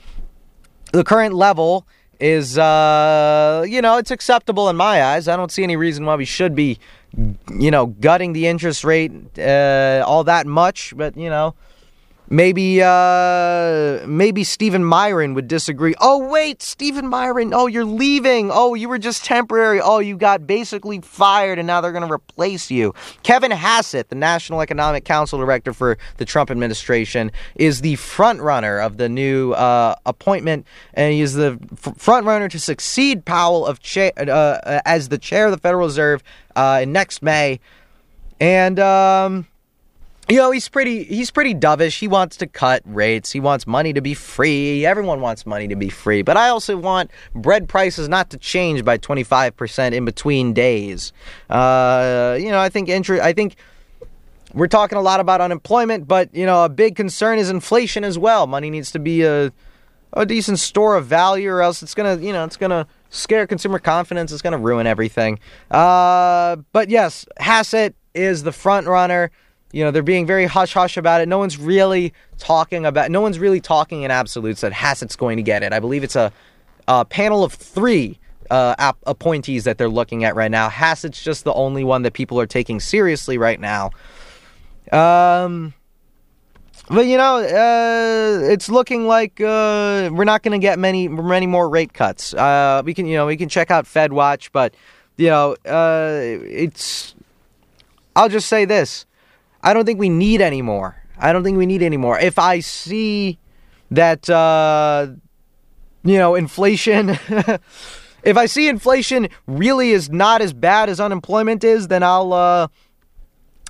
The current level is, uh, you know, it's acceptable in my eyes. I don't see any reason why we should be, you know, gutting the interest rate uh, all that much, but, you know, Maybe, uh, maybe Stephen Myron would disagree. Oh, wait, Stephen Myron. Oh, you're leaving. Oh, you were just temporary. Oh, you got basically fired and now they're going to replace you. Kevin Hassett, the National Economic Council Director for the Trump administration, is the front runner of the new, uh, appointment. And he is the f- front runner to succeed Powell of cha- uh, as the chair of the Federal Reserve, uh, in next May. And, um... You know, he's pretty he's pretty dovish. He wants to cut rates. He wants money to be free. Everyone wants money to be free. But I also want bread prices not to change by twenty-five percent in between days. Uh, you know, I think inter- I think we're talking a lot about unemployment, but, you know, a big concern is inflation as well. Money needs to be a, a decent store of value, or else it's going to, you know, it's going to scare consumer confidence. It's going to ruin everything. Uh, but yes, Hassett is the front runner. You know, they're being very hush-hush about it. No one's really talking about, no one's really talking in absolutes that Hassett's going to get it. I believe it's a, a panel of three uh, ap- appointees that they're looking at right now. Hassett's just the only one that people are taking seriously right now. Um, but, you know, uh, it's looking like uh, we're not going to get many, many more rate cuts. Uh, we can, you know, we can check out FedWatch, but, you know, uh, it's, I'll just say this. I don't think we need any more. I don't think we need any more. If I see that, uh, you know, inflation, if I see inflation really is not as bad as unemployment is, then I'll, uh,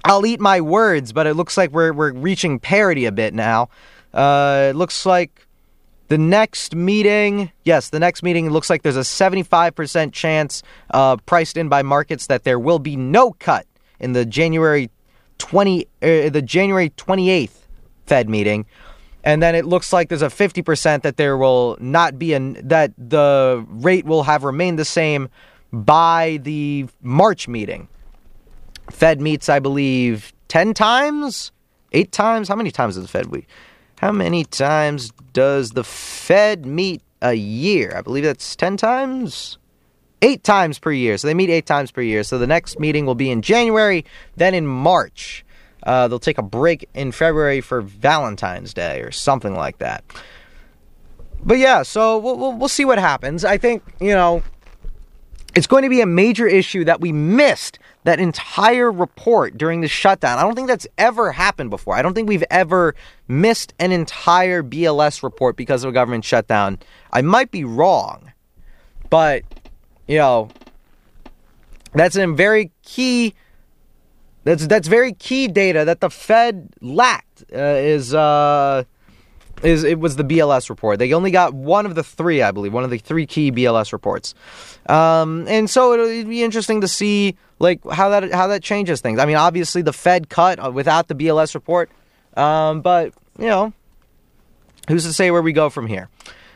I'll eat my words, but it looks like we're we're reaching parity a bit now. Uh, it looks like the next meeting, yes, the next meeting, it looks like there's a seventy-five percent chance uh, priced in by markets that there will be no cut in the January twentieth, uh, the January twenty-eighth Fed meeting. And then it looks like there's a fifty percent that there will not be an, that the rate will have remained the same by the March meeting. Fed meets, I believe, ten times, eight times. How many times does the Fed meet? How many times does the Fed meet a year? I believe that's ten times, eight times per year. So they meet eight times per year. So the next meeting will be in January, then in March. Uh, they'll take a break in February for Valentine's Day or something like that. But yeah, so we'll, we'll, we'll see what happens. I think, you know, it's going to be a major issue that we missed that entire report during the shutdown. I don't think that's ever happened before. I don't think we've ever missed an entire B L S report because of a government shutdown. I might be wrong, but, you know, that's a very key... That's that's very key data that the Fed lacked. Uh, is uh, is it was the B L S report? They only got one of the three, I believe, one of the three key B L S reports. Um, and so it'll be interesting to see like how that how that changes things. I mean, obviously the Fed cut without the B L S report, um, but you know, who's to say where we go from here?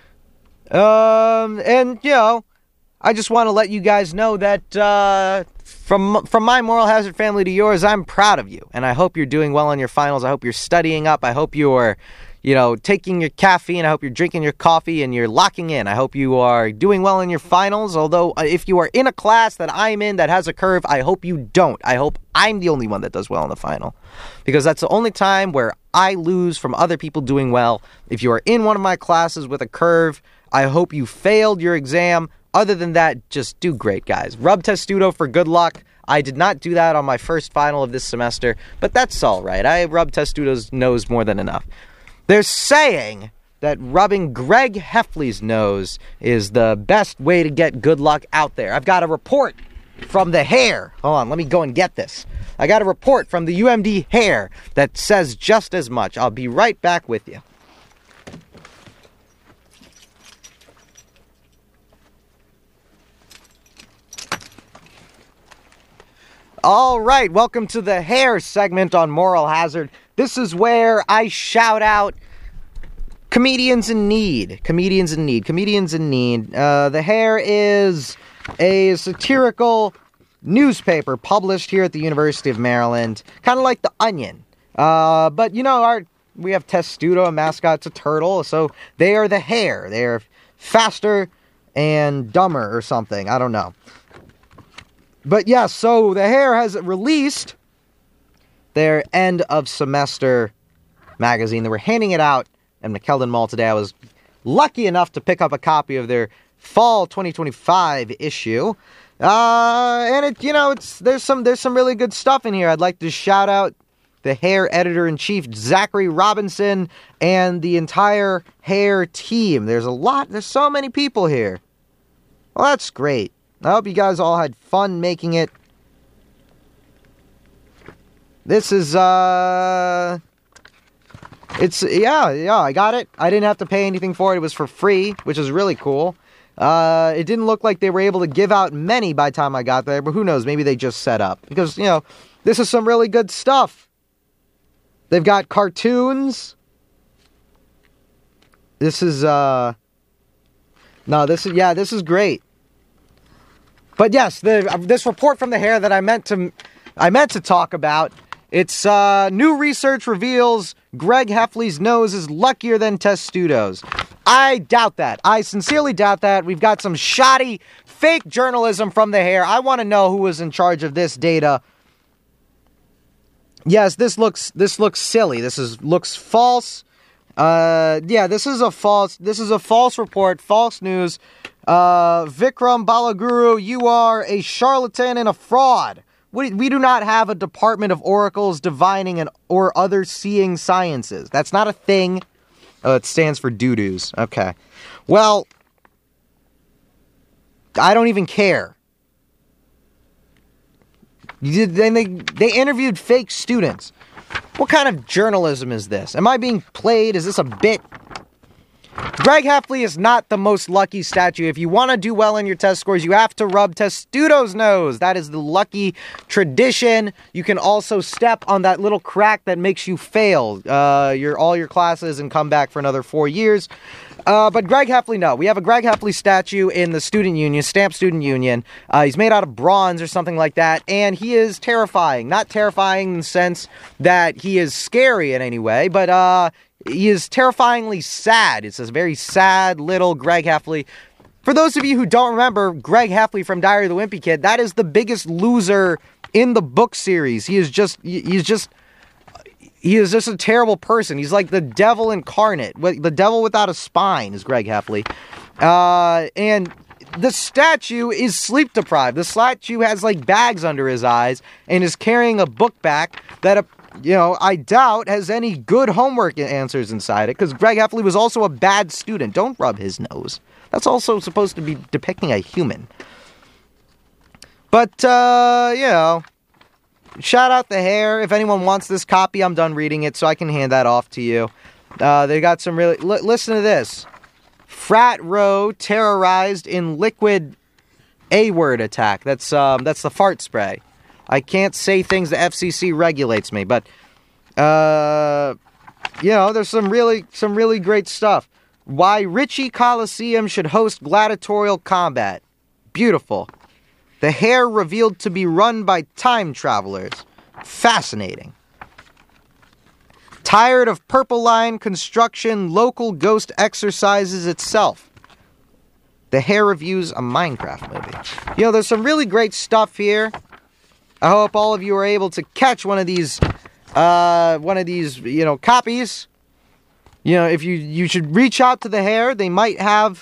Um, and you know, I just want to let you guys know that. Uh, From from my Moral Hazard family to yours, I'm proud of you. And I hope you're doing well on your finals. I hope you're studying up. I hope you're, you know, taking your caffeine. I hope you're drinking your coffee and you're locking in. I hope you are doing well in your finals. Although, uh, if you are in a class that I'm in that has a curve, I hope you don't. I hope I'm the only one that does well in the final. Because that's the only time where I lose from other people doing well. If you are in one of my classes with a curve, I hope you failed your exam. Other than that, just do great, guys. Rub Testudo for good luck. I did not do that on my first final of this semester, but that's all right. I rubbed Testudo's nose more than enough. They're saying that rubbing Greg Heffley's nose is the best way to get good luck out there. I've got a report from the hair. Hold on, let me go and get this. I got a report from the U M D hair that says just as much. I'll be right back with you. All right, welcome to the hair segment on Moral Hazard. This is where I shout out comedians in need. Comedians in need. Comedians in need. Uh, the Hair is a satirical newspaper published here at the University of Maryland, kind of like The Onion. Uh, but, you know, our we have Testudo, a mascot's a turtle, so they are the Hair. They are faster and dumber or something. I don't know. But yes, yeah, so the Hair has released their end of semester magazine. They were handing it out at McKeldin Mall today. I was lucky enough to pick up a copy of their fall twenty twenty-five issue. Uh, and it, you know, it's there's some there's some really good stuff in here. I'd like to shout out the Hair editor-in-chief, Zachary Robinson, and the entire Hair team. There's a lot, there's so many people here. Well, that's great. I hope you guys all had fun making it. This is, uh... It's, yeah, yeah, I got it. I didn't have to pay anything for it. It was for free, which is really cool. Uh, it didn't look like they were able to give out many by the time I got there, but who knows, maybe they just set up. Because, you know, this is some really good stuff. They've got cartoons. This is, uh... No, this is, yeah, this is great. But yes, the, uh, this report from the Hair that I meant to, I meant to talk about, it's uh, new research reveals Greg Heffley's nose is luckier than Testudo's. I doubt that. I sincerely doubt that. We've got some shoddy, fake journalism from the Hair. I want to know who was in charge of this data. Yes, this looks this looks silly. This is looks false. Uh, yeah, this is a false. This is a false report. False news. Uh, Vikram Balaguru, you are a charlatan and a fraud. We, we do not have a department of oracles, divining, and or other seeing sciences. That's not a thing. Oh, it stands for doo-doos. Okay. Well, I don't even care. Then they, they interviewed fake students. What kind of journalism is this? Am I being played? Is this a bit? Greg Heffley is not the most lucky statue. If you want to do well in your test scores, you have to rub Testudo's nose. That is the lucky tradition. You can also step on that little crack that makes you fail uh, your all your classes and come back for another four years. Uh, but Greg Heffley, no. We have a Greg Heffley statue in the student union, Stamp Student Union. Uh, he's made out of bronze or something like that, and he is terrifying. Not terrifying in the sense that he is scary in any way, but uh, he is terrifyingly sad. It's this very sad little Greg Heffley. For those of you who don't remember Greg Heffley from Diary of the Wimpy Kid, that is the biggest loser in the book series. He is just, he's just... He is just a terrible person. He's like the devil incarnate. The devil without a spine is Greg Heffley. Uh, and the statue is sleep deprived. The statue has like bags under his eyes and is carrying a book back that, uh, you know, I doubt has any good homework answers inside it, because Greg Heffley was also a bad student. Don't rub his nose. That's also supposed to be depicting a human. But, uh, you know... Shout out the hair. If anyone wants this copy, I'm done reading it, so I can hand that off to you. Uh, they got some really... L- listen to this. Frat row terrorized in liquid A-word attack. That's um, that's the fart spray. I can't say things the F C C regulates me, but... Uh, you know, there's some really, some really great stuff. Why Ritchie Coliseum should host gladiatorial combat. Beautiful. The hair revealed to be run by time travelers. Fascinating. Tired of Purple Line construction, local ghost exercises itself. The hair reviews a Minecraft movie. You know, there's some really great stuff here. I hope all of you are able to catch one of these, uh, one of these, you know, copies. You know, if you, you should reach out to the hair. They might have...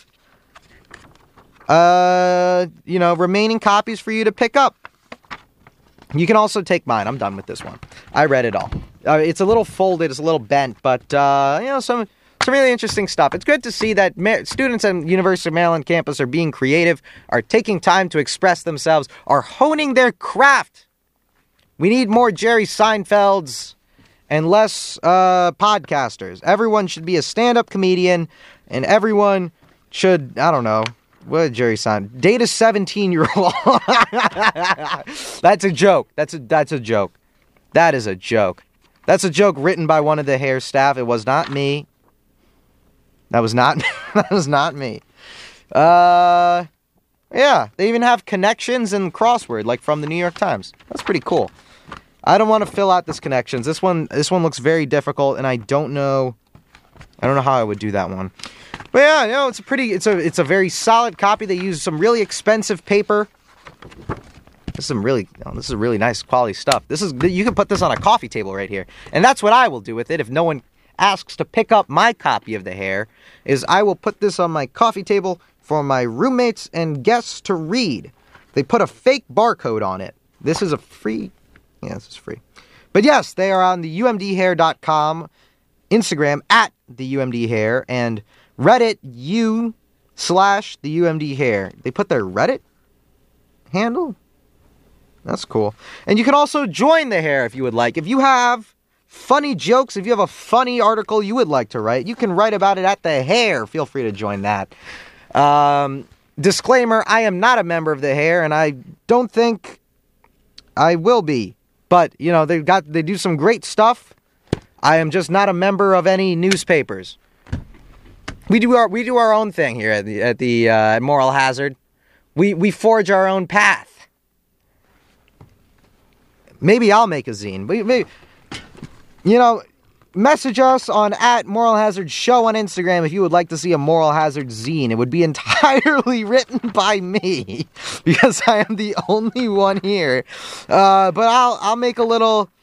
Uh, you know, remaining copies for you to pick up. You can also take mine. I'm done with this one. I read it all. Uh, it's a little folded, it's a little bent, but, uh, you know, some some really interesting stuff. It's good to see that ma- students at University of Maryland campus are being creative, are taking time to express themselves, are honing their craft. We need more Jerry Seinfelds and less uh, podcasters. Everyone should be a stand-up comedian, and everyone should, I don't know, what did Jerry Seinfeld? Date a seventeen-year-old. That's a joke. That's a that's a joke. That is a joke. That's a joke written by one of the hair staff. It was not me. That was not that was not me. Uh yeah, they even have connections and crossword like from the New York Times. That's pretty cool. I don't want to fill out this connections. This one this one looks very difficult, and I don't know I don't know how I would do that one. But yeah, you know, it's a pretty, it's a, it's a very solid copy. They use some really expensive paper. This is some really, oh, this is really nice quality stuff. This is, you can put this on a coffee table right here. And that's what I will do with it if no one asks to pick up my copy of the hair, is I will put this on my coffee table for my roommates and guests to read. They put a fake barcode on it. This is a free, yeah, this is free. But yes, they are on the U M D hair dot com, Instagram at the U M D hair, and Reddit u slash the U M D hair. They put their Reddit handle? That's cool. And you can also join the hair if you would like. If you have funny jokes, if you have a funny article you would like to write, you can write about it at the hair. Feel free to join that. Um, disclaimer, I am not a member of the hair, and I don't think I will be. But, you know, they've got, they do some great stuff. I am just not a member of any newspapers. We do our we do our own thing here at the at the uh, Moral Hazard. We we forge our own path. Maybe I'll make a zine. Maybe, you know, message us on at Moral Hazard Show on Instagram if you would like to see a Moral Hazard zine. It would be entirely written by me because I am the only one here. Uh, but I'll I'll make a little